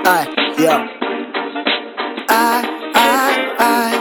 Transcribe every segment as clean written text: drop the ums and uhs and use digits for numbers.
Ай, йо. Ай, ай, ай.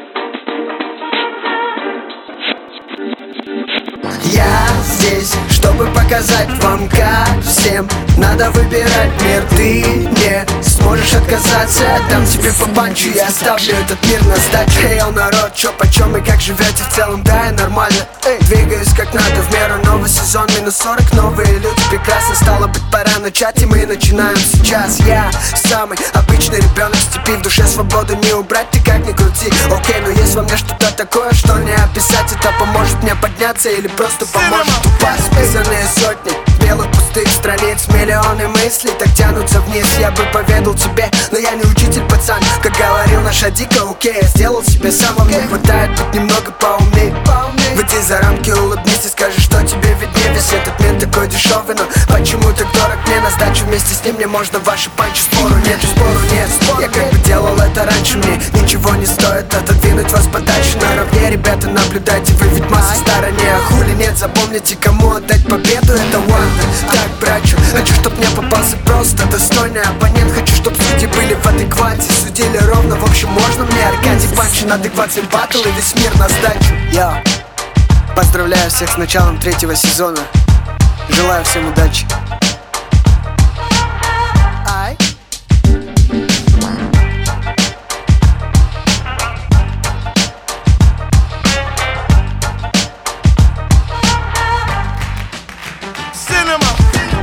Я здесь, чтобы показать вам, как всем надо выбирать мир. Ты не сможешь отказаться, я дам тебе по панчу, я оставлю этот мир на сдачу. Эй, народ, чё почем и как живете в целом? Да, я нормально, двигаюсь как надо в меру. Новый сезон, минус 40, новые люди, прекрасно. Стало быть, пора начать, и мы начинаем сейчас. Я самый обычный ребенок в степи, в душе свободу не убрать, ты как ни крути. Окей, но есть во мне что-то такое, что не описать. Это поможет мне подняться или просто поможет упасть. Списанные сотни белых пустых страниц, миллионы мыслей так тянутся вниз. Я бы поведал тебе, но я не учитель, пацан. Как говорил наш Адика, окей, я сделал себе сам. Вам не хватает быть немного поумней. Выйди за рамки, улыбнись и скажи, что тебе виднее. Весь этот мир такой дешевый, но почему так дорог мне? На сдачу вместе с ним мне можно ваши панчи. Спору нет, я как бы делал это раньше. Мне ничего не стоит отодвинуть вас подальше. Наравне, ребята, наблюдайте, вы ведь масса в стороне. А хули нет, запомните, кому отдать победу. Это Wonder. Так, братчу, хочу, чтоб мне попался просто достойный оппонент. Хочу, чтоб судьи были в адеквате, судили ровно. В общем, можно мне Аркадий Панчин, адекватный батл и весь мир на сдачу. Йо. Поздравляю всех с началом 3-го сезона. Желаю всем удачи.